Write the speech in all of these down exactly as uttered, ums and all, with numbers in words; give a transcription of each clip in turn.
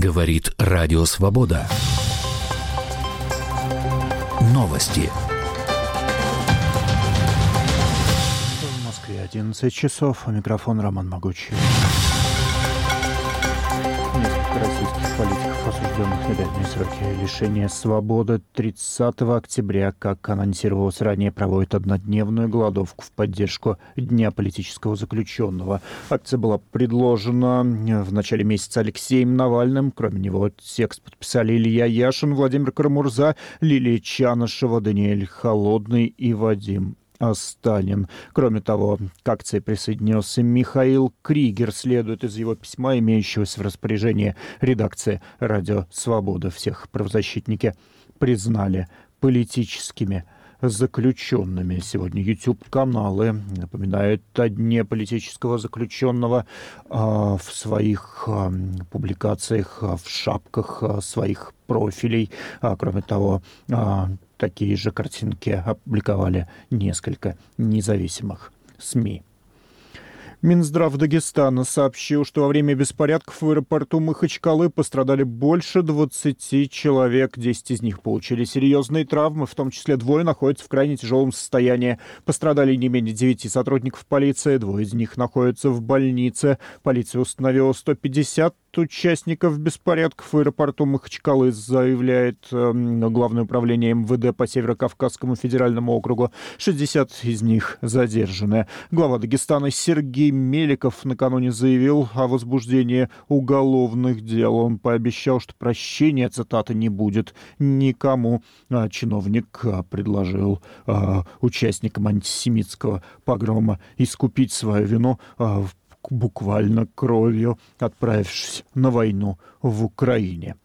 Говорит Радио Свобода. Новости. В Москве одиннадцать часов. У микрофона Роман Могучий. Несколько российских политиков, осужденных на реальные сроки лишения свободы, тридцатого октября, как анонсировалось ранее, проводят однодневную голодовку в поддержку Дня политического заключенного. Акция была предложена в начале месяца Алексеем Навальным. Кроме него текст подписали Илья Яшин, Владимир Карамурза, Лилия Чанышева, Даниэль Холодный и Вадим Останин. Кроме того, к акции присоединился Михаил Кригер. Следует из его письма, имеющегося в распоряжении редакции «Радио Свобода». Всех правозащитники признали политическими заключенными. Сегодня YouTube-каналы напоминают о Дне политического заключенного э, в своих э, публикациях, э, в шапках э, своих профилей. А, кроме того, э, такие же картинки опубликовали несколько независимых СМИ. Минздрав Дагестана сообщил, что во время беспорядков в аэропорту Махачкалы пострадали больше двадцати человек. десять из них получили серьезные травмы, в том числе двое находятся в крайне тяжелом состоянии. Пострадали не менее девяти сотрудников полиции, двое из них находятся в больнице. Полиция установила сто пятьдесят участников беспорядков в аэропорту Махачкалы, заявляет э, Главное управление эм вэ дэ по Северо-Кавказскому федеральному округу. шестьдесят из них задержаны. Глава Дагестана Сергей Меликов накануне заявил о возбуждении уголовных дел. Он пообещал, что прощения, цитата, не будет никому. А чиновник а, предложил а, участникам антисемитского погрома искупить свою вину а, в буквально кровью, отправившись на войну в Украине.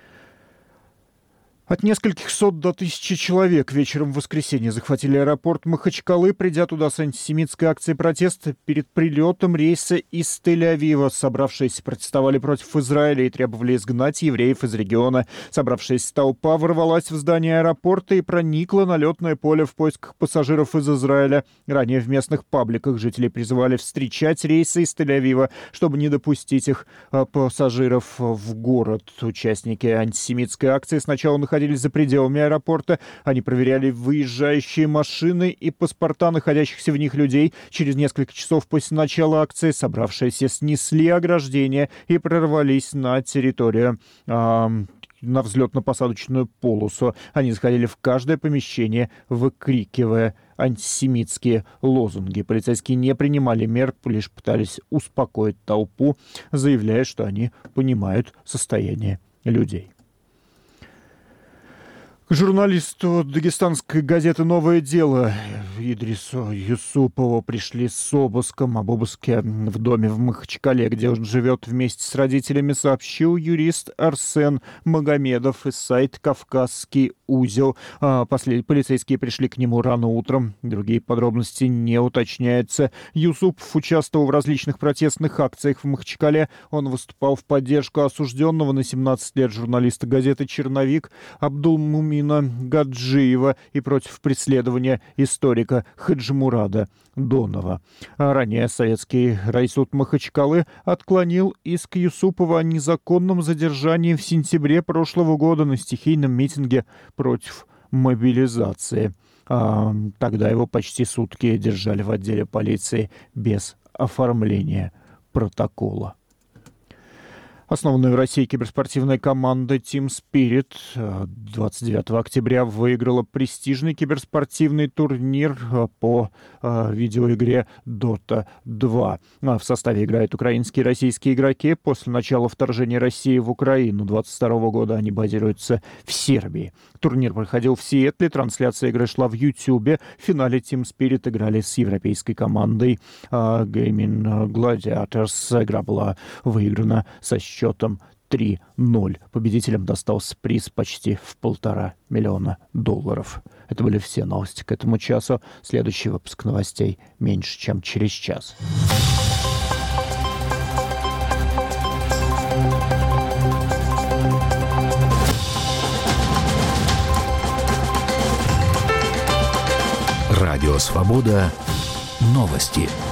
От нескольких сот до тысячи человек вечером в воскресенье захватили аэропорт Махачкалы, придя туда с антисемитской акцией протеста перед прилетом рейса из Тель-Авива. Собравшиеся протестовали против Израиля и требовали изгнать евреев из региона. Собравшаяся толпа ворвалась в здание аэропорта и проникла на летное поле в поисках пассажиров из Израиля. Ранее в местных пабликах жители призывали встречать рейсы из Тель-Авива, чтобы не допустить их пассажиров в город. Участники антисемитской акции сначала находились находились за пределами аэропорта. Они проверяли выезжающие машины и паспорта находящихся в них людей. Через несколько часов после начала акции собравшиеся снесли ограждение и прорвались на территорию, э, на взлетно-посадочную полосу. Они заходили в каждое помещение, выкрикивая антисемитские лозунги. Полицейские не принимали мер, лишь пытались успокоить толпу, заявляя, что они понимают состояние людей. К журналисту дагестанской газеты «Новое дело» Идрису Юсупову пришли с обыском. Об обыске в доме в Махачкале, где он живет вместе с родителями, сообщил юрист Арсен Магомедов из сайта «Кавказский узел». После... Полицейские пришли к нему рано утром. Другие подробности не уточняются. Юсупов участвовал в различных протестных акциях в Махачкале. Он выступал в поддержку осужденного на семнадцать лет журналиста газеты «Черновик» Абдулмумина Гаджиева и против преследования историка Хаджимурада Донова. Ранее советский райсуд Махачкалы отклонил иск Юсупова о незаконном задержании в сентябре прошлого года на стихийном митинге против мобилизации. А, тогда его почти сутки держали в отделе полиции без оформления протокола. Основанная в России киберспортивная команда Team Spirit двадцать девятого октября выиграла престижный киберспортивный турнир по видеоигре Дота два. В составе играют украинские и российские игроки. После начала вторжения России в Украину двадцать второго года они базируются в Сербии. Турнир проходил в Сиэтле, трансляция игры шла в Ютьюбе. В финале Team Spirit играли с европейской командой Gaming Gladiators. Игра была выиграна со счетом три ноль. Победителям достался приз почти в полтора миллиона долларов. Это были все новости к этому часу. Следующий выпуск новостей меньше, чем через час. Радио Свобода. Новости.